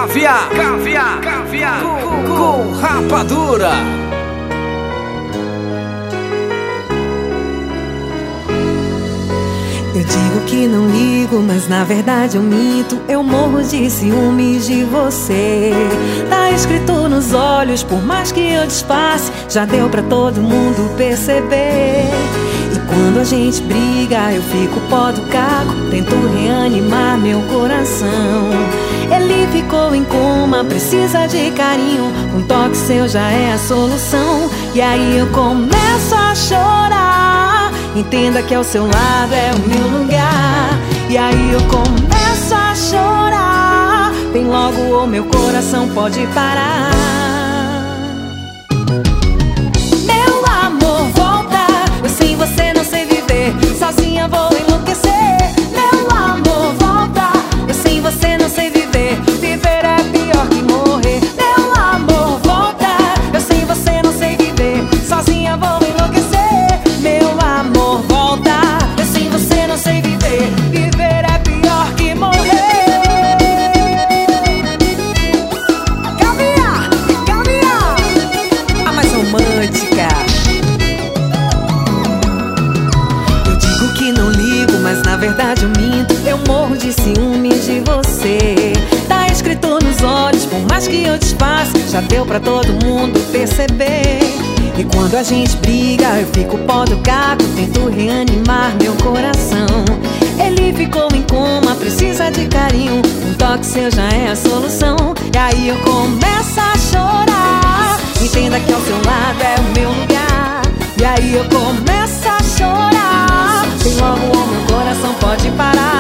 Caviar com rapadura. Eu digo que não ligo, mas na verdade eu minto. Eu morro de ciúmes de você. Tá escrito nos olhos, por mais que eu disfarce, já deu pra todo mundo perceber. E quando a gente briga, eu fico pó do caco, tento reanimar meu coração. Ele ficou em coma, precisa de carinho, um toque seu já é a solução. E aí eu começo a chorar, entenda que ao seu lado é o meu lugar. E aí eu começo a chorar, vem logo ou meu coração pode parar. Meu amor, volta, eu sem você não sei viver, sozinha vou enlouquecer. Meu amor, volta, eu sem você não sei viver, viver é pior que morrer. Meu amor, volta, eu sem você não sei viver, sozinha vou enlouquecer. Meu amor, volta, eu sem você não sei viver, viver é pior que morrer. Caviar, a mais romântica. Eu digo que não ligo, mas na verdade eu minto. Eu morro de ciúmes de você. Tá escrito nos olhos, por mais que eu disfarce, já deu pra todo mundo perceber. E quando a gente briga, eu fico pó do gato, tento reanimar meu coração. Ele ficou em coma, precisa de carinho, um toque seu já é a solução. E aí eu começo a chorar, entenda que ao seu lado é o meu lugar. E aí eu começo a chorar, vem logo ou meu coração pode parar.